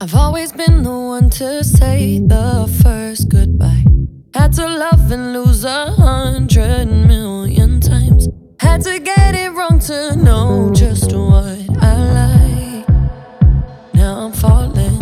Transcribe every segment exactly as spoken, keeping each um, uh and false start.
I've always been the one to say the first goodbye. Had to love and lose a hundred million times. Had to get it wrong to know just what I like. Now I'm falling.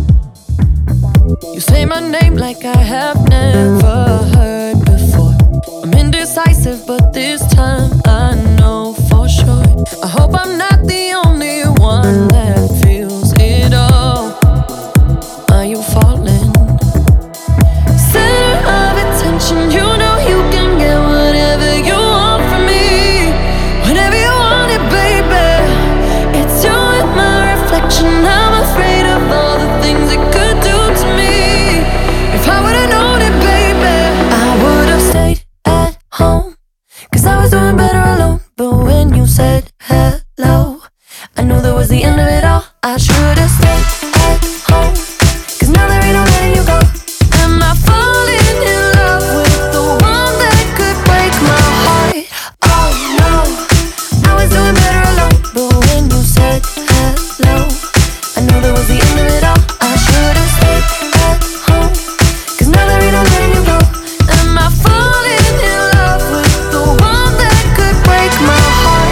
You say my name like I have never heard before. I'm indecisive, but this time I know for sure. I hope I'm not the only one that feels it all. Are you falling? Center of attention, you know you can get whatever you want from me. Whenever you want it, baby. It's you and my reflection. I'm afraid of all the things it could do to me. If I would've known it, baby, I would've stayed at home, cause I was doing better alone. But when you said hello, I knew that was the end of it all. I should've stayed at home, cause now there ain't no letting you go. Am I falling in love with the one that could break my heart? Oh no, I was doing better alone. But when you said hello, I knew that was the end of it all. I should've stayed at home, cause now there ain't no letting you go. Am I falling in love with the one that could break my heart?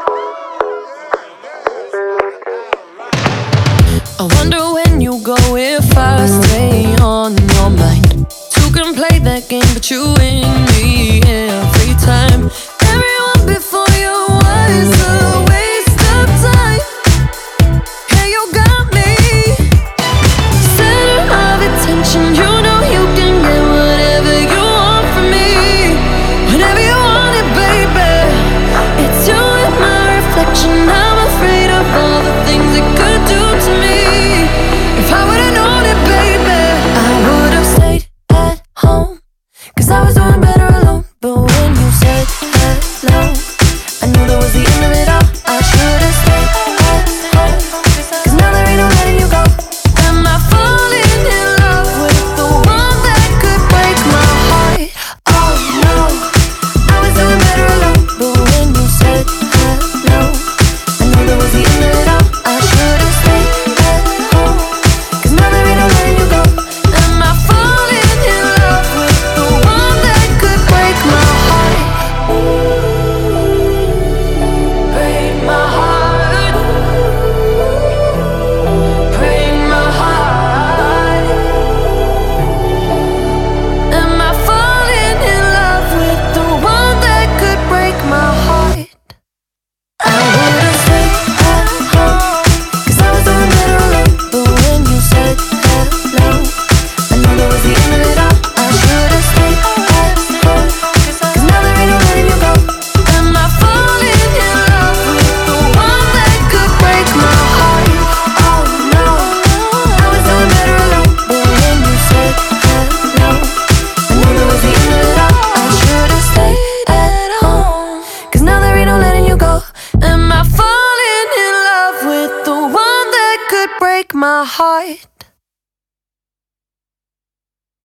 I wonder when you go if I stay on your mind. Two can play that game, but you win me every time. Everyone before you was a waste of time. Yeah, you got me. Center of attention, you know you can get whatever you want from me. Whenever you want it, baby. It's you and my reflection. I'm afraid of all the things it could do to me. If I would've known it, baby, I would've stayed at home, cause I was doing better alone. But when you said hello, I knew that was the end of it all. I should've stayed at home, cause now there ain't no letting you go. Am I falling in love with the one that could break my heart? Oh no, I was doing better alone. But when you said hello, I knew that was the end of it all. I should've stayed at home, cause now there ain't no letting you go. Am I falling in love with the one that could break my heart? Break my heart. Break my heart. Am I falling in love with the one that could break my heart? I would've stayed at home, cause I was doing better alone. But when you said hello, I knew that was the end of it all. I should've stayed at home, cause now there ain't no letting you go. Am I falling in love with the one that could break my heart? Oh no, I was doing better alone. But when you said hello, I knew that was the end of it all. I should've stayed at home, cause now there ain't no letting you go. Am I falling in love with the one that could break my heart?